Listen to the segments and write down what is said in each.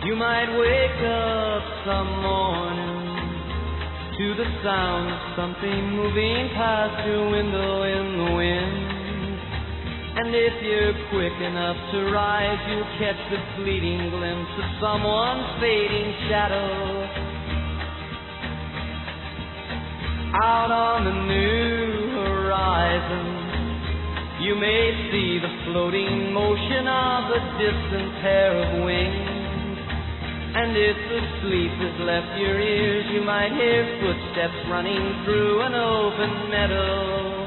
You might wake up some morning to the sound of something moving past your window in the wind. And if you're quick enough to rise, you'll catch the fleeting glimpse of someone's fading shadow. Out on the new horizon, you may see the floating motion of a distant pair of wings. And if the sleep has left your ears, you might hear footsteps running through an open meadow.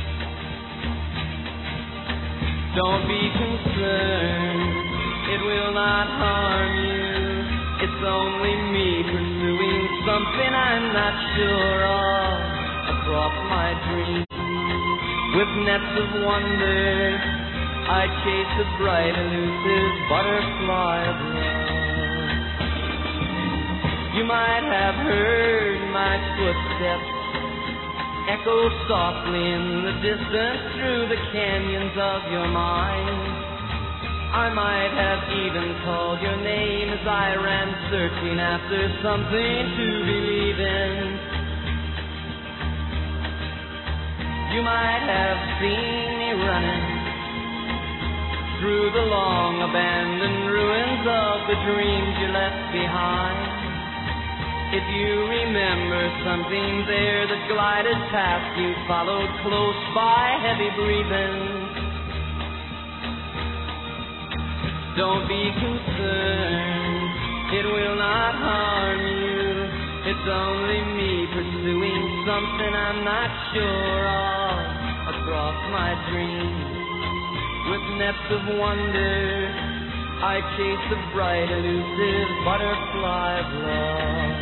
Don't be concerned, it will not harm you. It's only me pursuing something I'm not sure of across my dreams. With nets of wonder, I chase a bright, elusive butterfly of love. You might have heard my footsteps echo softly in the distance through the canyons of your mind. I might have even called your name as I ran searching after something to believe in. You might have seen me running through the long abandoned ruins of the dreams you left behind. If you remember something there that glided past you, followed close by, heavy breathing, don't be concerned, it will not harm you. It's only me pursuing something I'm not sure of across my dreams. With nets of wonder, I chase the bright, elusive butterfly of love.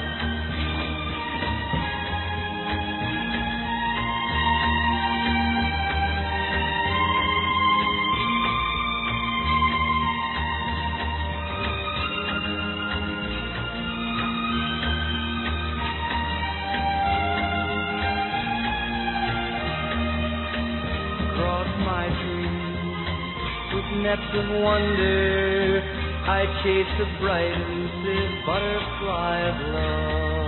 Nets of wonder, I chase the bright, elusive butterfly of love.